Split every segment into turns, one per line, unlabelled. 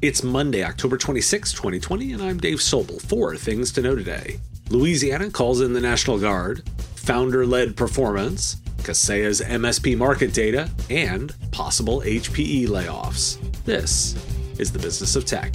It's Monday, October 26, 2020, and I'm Dave Sobel. 4 things to know today. Louisiana calls in the National Guard, founder-led performance, Kaseya's MSP market data, and possible HPE layoffs. This is the Business of Tech.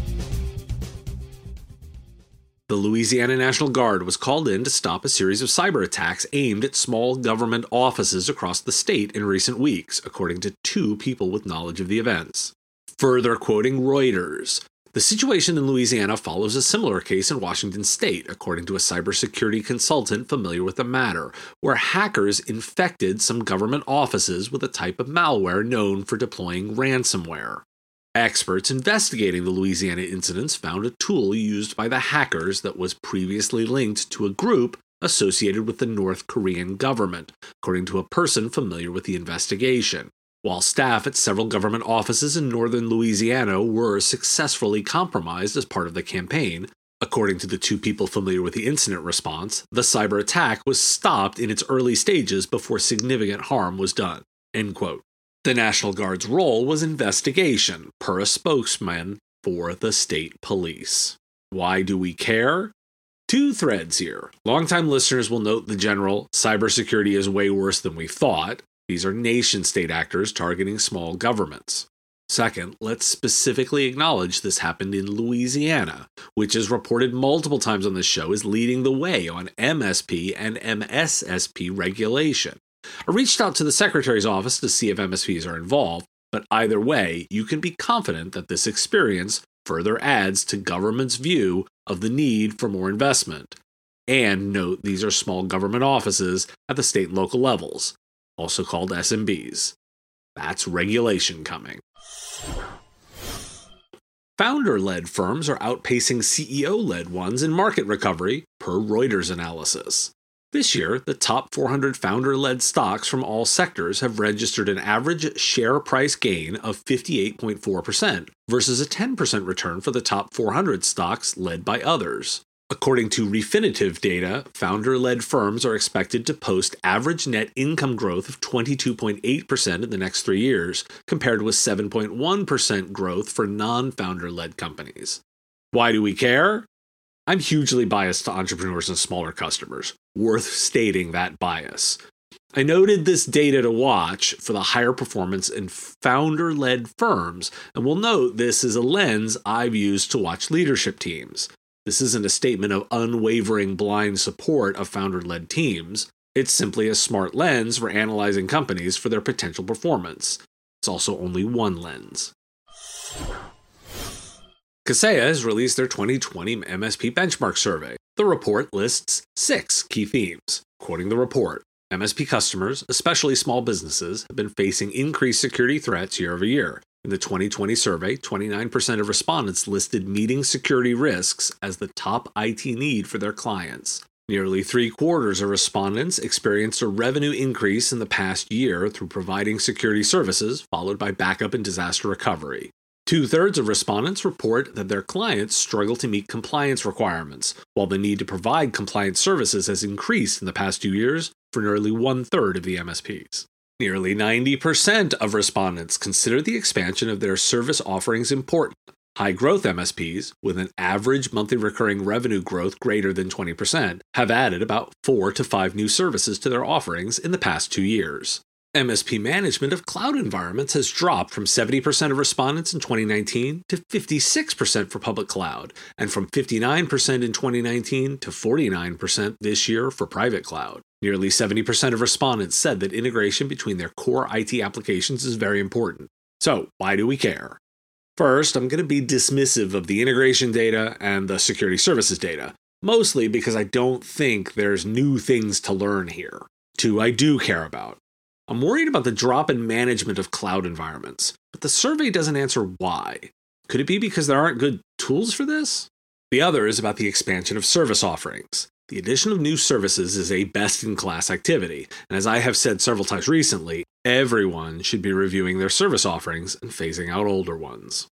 The Louisiana National Guard was called in to stop a series of cyber attacks aimed at small government offices across the state in recent weeks, according to 2 people with knowledge of the events. Further quoting Reuters, the situation in Louisiana follows a similar case in Washington state, according to a cybersecurity consultant familiar with the matter, where hackers infected some government offices with a type of malware known for deploying ransomware. Experts investigating the Louisiana incidents found a tool used by the hackers that was previously linked to a group associated with the North Korean government, according to a person familiar with the investigation. While staff at several government offices in northern Louisiana were successfully compromised as part of the campaign, according to the 2 people familiar with the incident response, the cyber attack was stopped in its early stages before significant harm was done. End quote. The National Guard's role was investigation, per a spokesman for the state police. Why do we care? 2 threads here. Longtime listeners will note the general, cybersecurity is way worse than we thought. These are nation-state actors targeting small governments. Second, let's specifically acknowledge this happened in Louisiana, which is reported multiple times on this show is leading the way on MSP and MSSP regulation. I reached out to the Secretary's office to see if MSPs are involved, but either way, you can be confident that this experience further adds to government's view of the need for more investment. And note, these are small government offices at the state and local levels, also called SMBs. That's regulation coming. Founder-led firms are outpacing CEO-led ones in market recovery, per Reuters analysis. This year, the top 400 founder-led stocks from all sectors have registered an average share price gain of 58.4% versus a 10% return for the top 400 stocks led by others. According to Refinitiv data, founder-led firms are expected to post average net income growth of 22.8% in the next 3 years, compared with 7.1% growth for non-founder-led companies. Why do we care? I'm hugely biased to entrepreneurs and smaller customers. Worth stating that bias. I noted this data to watch for the higher performance in founder-led firms, and will note this is a lens I've used to watch leadership teams. This isn't a statement of unwavering blind support of founder-led teams. It's simply a smart lens for analyzing companies for their potential performance. It's also only one lens. Kaseya has released their 2020 MSP Benchmark Survey. The report lists 6 key themes. Quoting the report, MSP customers, especially small businesses, have been facing increased security threats year over year. In the 2020 survey, 29% of respondents listed meeting security risks as the top IT need for their clients. Nearly 3/4 of respondents experienced a revenue increase in the past year through providing security services, followed by backup and disaster recovery. 2/3 of respondents report that their clients struggle to meet compliance requirements, while the need to provide compliance services has increased in the past 2 years for nearly 1/3 of the MSPs. Nearly 90% of respondents consider the expansion of their service offerings important. High-growth MSPs, with an average monthly recurring revenue growth greater than 20%, have added about 4 to 5 new services to their offerings in the past 2 years. MSP management of cloud environments has dropped from 70% of respondents in 2019 to 56% for public cloud, and from 59% in 2019 to 49% this year for private cloud. Nearly 70% of respondents said that integration between their core IT applications is very important. So, why do we care? First, I'm going to be dismissive of the integration data and the security services data, mostly because I don't think there's new things to learn here. 2, I do care about. I'm worried about the drop in management of cloud environments, but the survey doesn't answer why. Could it be because there aren't good tools for this? The other is about the expansion of service offerings. The addition of new services is a best-in-class activity, and as I have said several times recently, everyone should be reviewing their service offerings and phasing out older ones.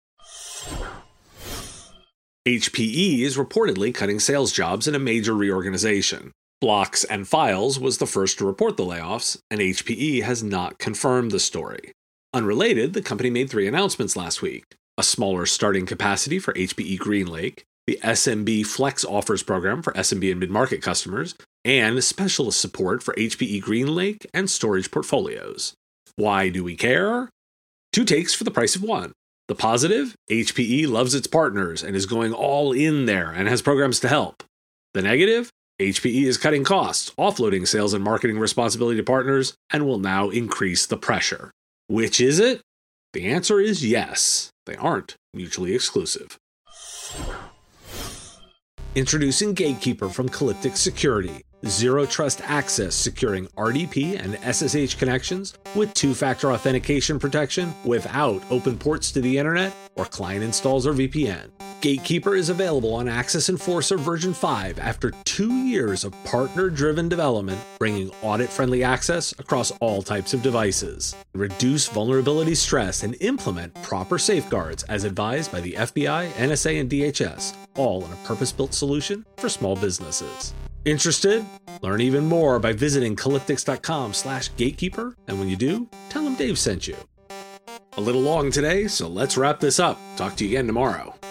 HPE is reportedly cutting sales jobs in a major reorganization. Blocks and Files was the first to report the layoffs, and HPE has not confirmed the story. Unrelated, the company made 3 announcements last week. a smaller starting capacity for HPE GreenLake, the SMB Flex Offers program for SMB and mid-market customers, and specialist support for HPE GreenLake and storage portfolios. Why do we care? 2 takes for the price of 1. The positive, HPE loves its partners and is going all in there and has programs to help. The negative, HPE is cutting costs, offloading sales and marketing responsibility to partners, and will now increase the pressure. Which is it? The answer is yes. They aren't mutually exclusive. Introducing Gatekeeper from Calyptic Security. Zero Trust Access securing RDP and SSH connections with 2-factor authentication protection without open ports to the internet or client installs or VPN. Gatekeeper is available on Access Enforcer version 5 after 2 years of partner-driven development, bringing audit-friendly access across all types of devices. Reduce vulnerability stress and implement proper safeguards as advised by the FBI, NSA, and DHS, all in a purpose-built solution for small businesses. Interested? Learn even more by visiting calyptix.com/gatekeeper, and when you do, tell them Dave sent you. A little long today, so let's wrap this up. Talk to you again tomorrow.